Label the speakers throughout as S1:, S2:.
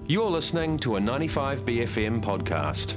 S1: You're listening to a 95BFM podcast.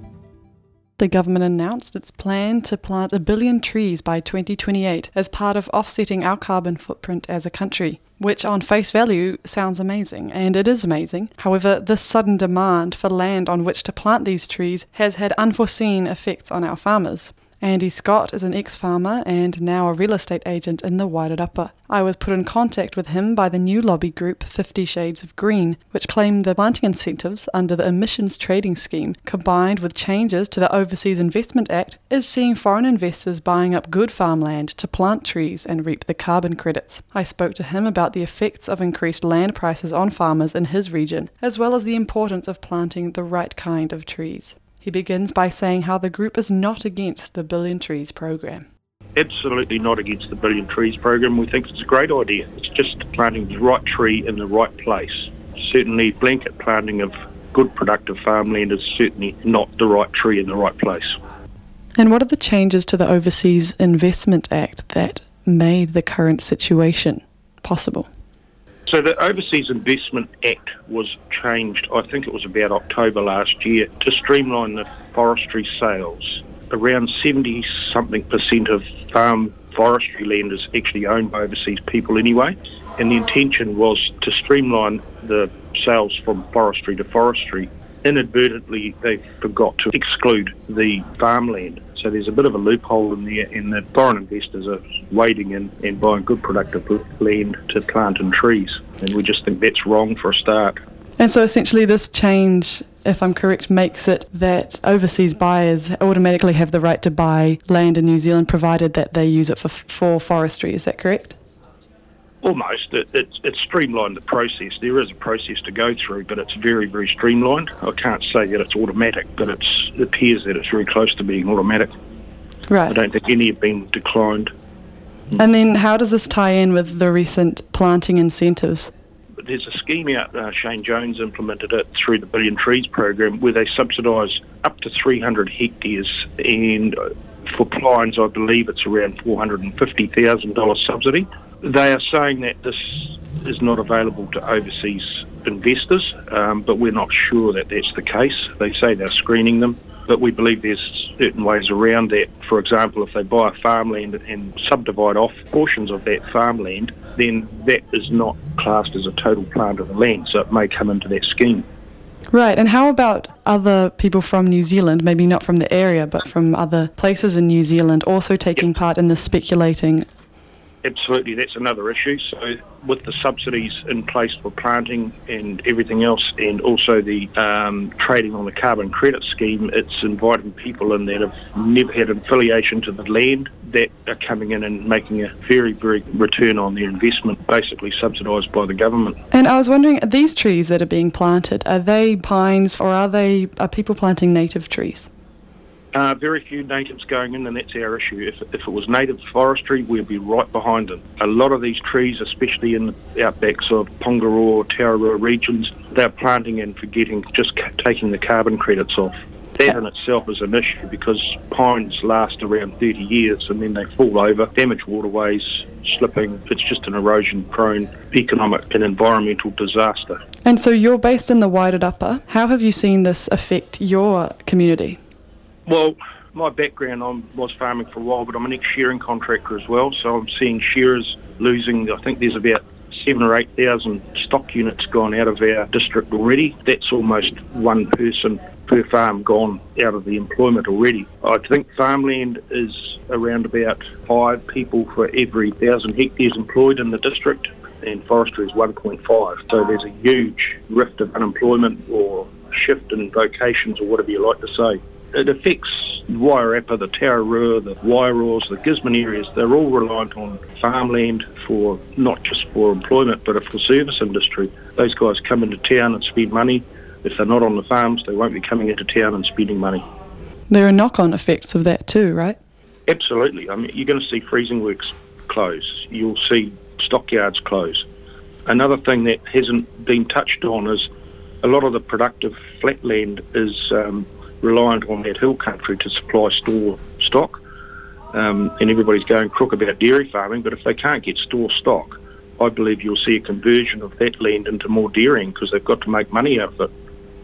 S2: The government announced its plan to plant 1 billion trees by 2028 as part of offsetting our carbon footprint as a country, which on face value sounds amazing, and it is amazing. However, this sudden demand for land on which to plant these trees has had unforeseen effects on our farmers. Andy Scott is an ex-farmer and now a real estate agent in the Wairarapa. I was put in contact with him by the new lobby group 50 Shades of Green, which claimed the planting incentives under the emissions trading scheme, combined with changes to the Overseas Investment Act, is seeing foreign investors buying up good farmland to plant trees and reap the carbon credits. I spoke to him about the effects of increased land prices on farmers in his region, as well as the importance of planting the right kind of trees. He begins by saying how the group is not against the Billion Trees program.
S3: Absolutely not against the Billion Trees program. We think it's a great idea. It's just planting the right tree in the right place. Certainly blanket planting of good productive farmland is certainly not the right tree in the right place.
S2: And what are the changes to the Overseas Investment Act that made the current situation possible?
S3: So the Overseas Investment Act was changed, I think it was about October last year, to streamline the forestry sales. Around 70-something% of farm forestry land is actually owned by overseas people anyway, and the intention was to streamline the sales from forestry to forestry. Inadvertently, they forgot to exclude the farmland. So there's a bit of a loophole in there, and the foreign investors are wading in and buying good productive land to plant in trees. And we just think that's wrong for a start.
S2: And so essentially this change, if I'm correct, makes it that overseas buyers automatically have the right to buy land in New Zealand provided that they use it for forestry. Is that correct?
S3: Almost. It's streamlined the process. There is a process to go through, but it's very, very streamlined. I can't say that it's automatic, but it appears that it's very close to being automatic.
S2: Right.
S3: I don't think any have been declined.
S2: And then how does this tie in with the recent planting incentives?
S3: There's a scheme out, Shane Jones implemented it through the Billion Trees program, where they subsidise up to 300 hectares, and for pines I believe it's around $450,000 subsidy. They are saying that this is not available to overseas investors, but we're not sure that that's the case. They say they're screening them, but we believe there's certain ways around that. For example, if they buy a farmland and subdivide off portions of that farmland, then that is not classed as a total plant of the land, so it may come into that scheme.
S2: Right, and how about other people from New Zealand, maybe not from the area, but from other places in New Zealand, also taking part in the speculating?
S3: Absolutely, that's another issue. So with the subsidies in place for planting and everything else, and also the trading on the carbon credit scheme, it's inviting people in that have never had an affiliation to the land that are coming in and making a very, very return on their investment, basically subsidised by the government.
S2: And I was wondering, these trees that are being planted, are they pines or are people planting native trees?
S3: Very few natives going in, and that's our issue. If it was native forestry, we'd be right behind them. A lot of these trees, especially in the outbacks of Pongaroa, Taurua regions, they're planting and forgetting, just taking the carbon credits off. That in itself is an issue because pines last around 30 years and then they fall over, damage waterways, slipping. It's just an erosion-prone economic and environmental disaster.
S2: And so you're based in the Wairarapa. How have you seen this affect your community?
S3: Well, my background, I was farming for a while, but I'm an ex-shearing contractor as well, so I'm seeing shearers losing, I think there's about 7,000 or 8,000 stock units gone out of our district already. That's almost one person per farm gone out of the employment already. I think farmland is around about 5 people for every 1,000 hectares employed in the district, and forestry is 1.5. So there's a huge rift of unemployment or shift in vocations or whatever you like to say. It affects Wairarapa, the Taurua, the Wairoas, the Gisborne areas. They're all reliant on farmland for not just for employment but for service industry. Those guys come into town and spend money. If they're not on the farms, they won't be coming into town and spending money.
S2: There are knock-on effects of that too, right?
S3: Absolutely. I mean, you're going to see freezing works close. You'll see stockyards close. Another thing that hasn't been touched on is a lot of the productive flatland is reliant on that hill country to supply store stock, and everybody's going crook about dairy farming, but if they can't get store stock, I believe you'll see a conversion of that land into more dairying because they've got to make money out of it.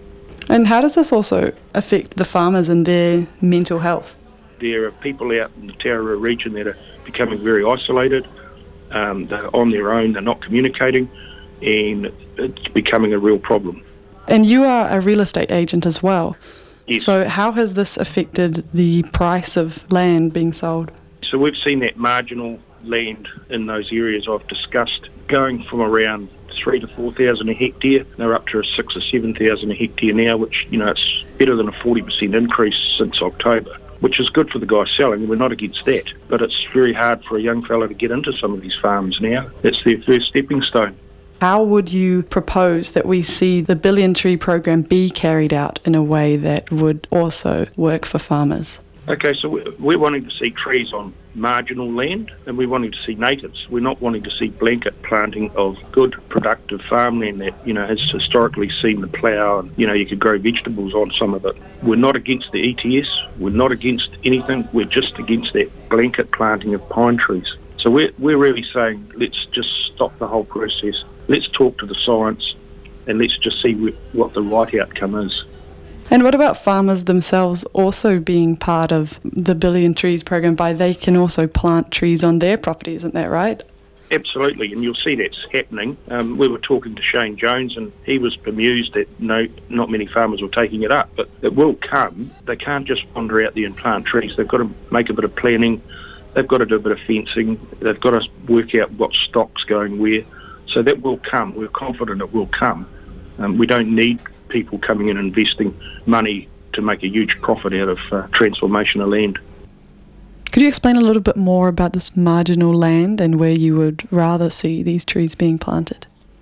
S2: And how does this also affect the farmers and their mental health?
S3: There are people out in the Taurua region that are becoming very isolated. They're on their own, they're not communicating, and it's becoming a real problem.
S2: And you are a real estate agent as well.
S3: Yes.
S2: So how has this affected the price of land being sold?
S3: So we've seen that marginal land in those areas I've discussed going from around 3,000 to 4,000 a hectare. They're up to 6,000 or 7,000 a hectare now, which, it's better than a 40% increase since October, which is good for the guy selling. We're not against that, but it's very hard for a young fella to get into some of these farms now. It's their first stepping stone.
S2: How would you propose that we see the Billion Tree program be carried out in a way that would also work for farmers?
S3: Okay, so we're wanting to see trees on marginal land, and we're wanting to see natives. We're not wanting to see blanket planting of good, productive farmland that, has historically seen the plough and, you could grow vegetables on some of it. We're not against the ETS. We're not against anything. We're just against that blanket planting of pine trees. So we're really saying let's just stop the whole process. Let's talk to the science, and let's just see what the right outcome is.
S2: And what about farmers themselves also being part of the Billion Trees program by they can also plant trees on their property, isn't that right?
S3: Absolutely, and you'll see that's happening. We were talking to Shane Jones, and he was bemused that not many farmers were taking it up, but it will come. They can't just wander out there and plant trees. They've got to make a bit of planning. They've got to do a bit of fencing. They've got to work out what stock's going where. So that will come. We're confident it will come. We don't need people coming in and investing money to make a huge profit out of transformation of land.
S2: Could you explain a little bit more about this marginal land and where you would rather see these trees being planted?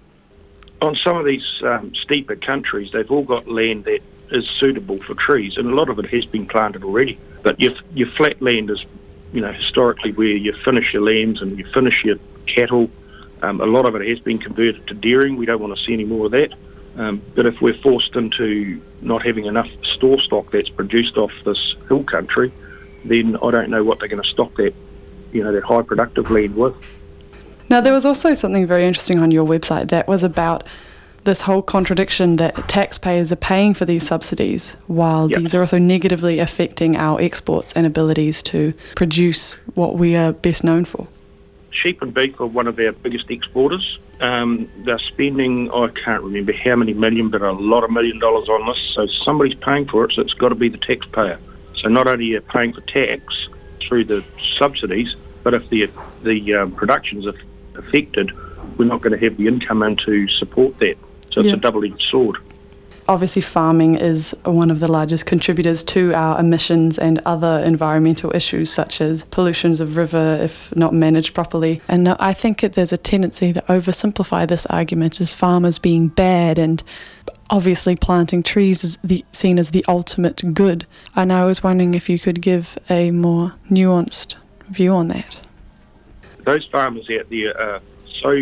S3: On some of these steeper countries, they've all got land that is suitable for trees, and a lot of it has been planted already. But your flat land is, historically where you finish your lambs and you finish your cattle. A lot of it has been converted to dairying. We don't want to see any more of that. But if we're forced into not having enough store stock that's produced off this hill country, then I don't know what they're going to stock that, that high productive land with.
S2: Now, there was also something very interesting on your website that was about this whole contradiction that taxpayers are paying for these subsidies while these are also negatively affecting our exports and abilities to produce what we are best known for.
S3: Sheep and beef are one of our biggest exporters. They're spending, I can't remember how many million, but a lot of $1 million on this. So somebody's paying for it, so it's got to be the taxpayer. So not only are you paying for tax through the subsidies, but if the production's affected, we're not going to have the income in to support that. So it's a double-edged sword.
S2: Obviously, farming is one of the largest contributors to our emissions and other environmental issues such as pollutions of river if not managed properly. And I think there's a tendency to oversimplify this argument as farmers being bad, and obviously planting trees is seen as the ultimate good. And I was wondering if you could give a more nuanced view on that.
S3: Those farmers out there are so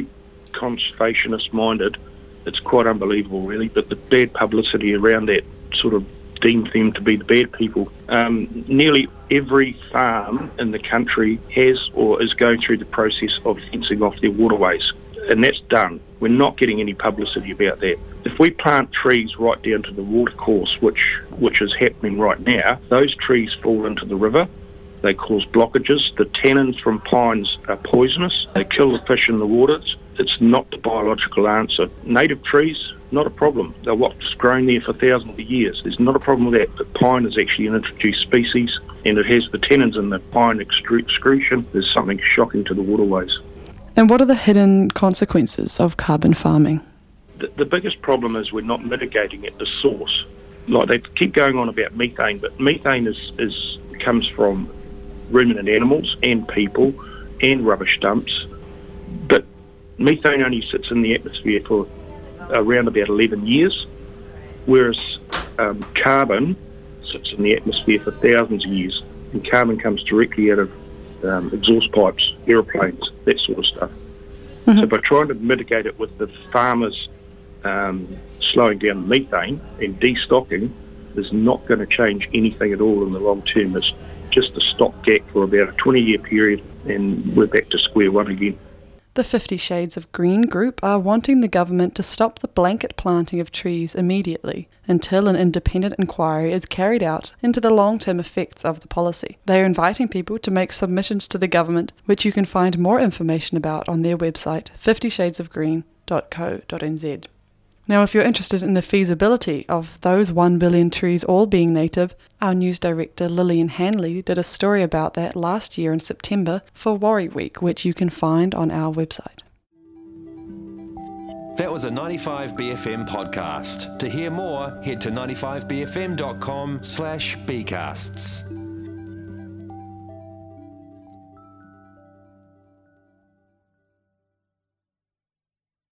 S3: conservationist-minded. It's quite unbelievable, really, but the bad publicity around that sort of deems them to be the bad people. Nearly every farm in the country has or is going through the process of fencing off their waterways, and that's done. We're not getting any publicity about that. If we plant trees right down to the watercourse, which is happening right now, those trees fall into the river. They cause blockages. The tannins from pines are poisonous. They kill the fish in the waters. It's not the biological answer. Native trees, not a problem. They're what's grown there for thousands of years. There's not a problem with that. But pine is actually an introduced species, and it has the tannins in the pine excretion. There's something shocking to the waterways.
S2: And what are the hidden consequences of carbon farming?
S3: The biggest problem is we're not mitigating at the source. Like they keep going on about methane, but methane comes from ruminant animals and people and rubbish dumps. But methane only sits in the atmosphere for around about 11 years, whereas carbon sits in the atmosphere for thousands of years. And carbon comes directly out of exhaust pipes, aeroplanes, that sort of stuff. Mm-hmm. So by trying to mitigate it with the farmers slowing down methane and destocking is not going to change anything at all in the long term. It's just a stopgap for about a 20-year period, and we're back to square one again.
S2: The 50 Shades of Green group are wanting the government to stop the blanket planting of trees immediately until an independent inquiry is carried out into the long-term effects of the policy. They are inviting people to make submissions to the government, which you can find more information about on their website 50shadesofgreen.co.nz. Now, if you're interested in the feasibility of those 1 billion trees all being native, our news director Lillian Hanley did a story about that last year in September for Warri Week, which you can find on our website.
S1: That was a 95BFM podcast. To hear more, head to 95bfm.com/bcasts.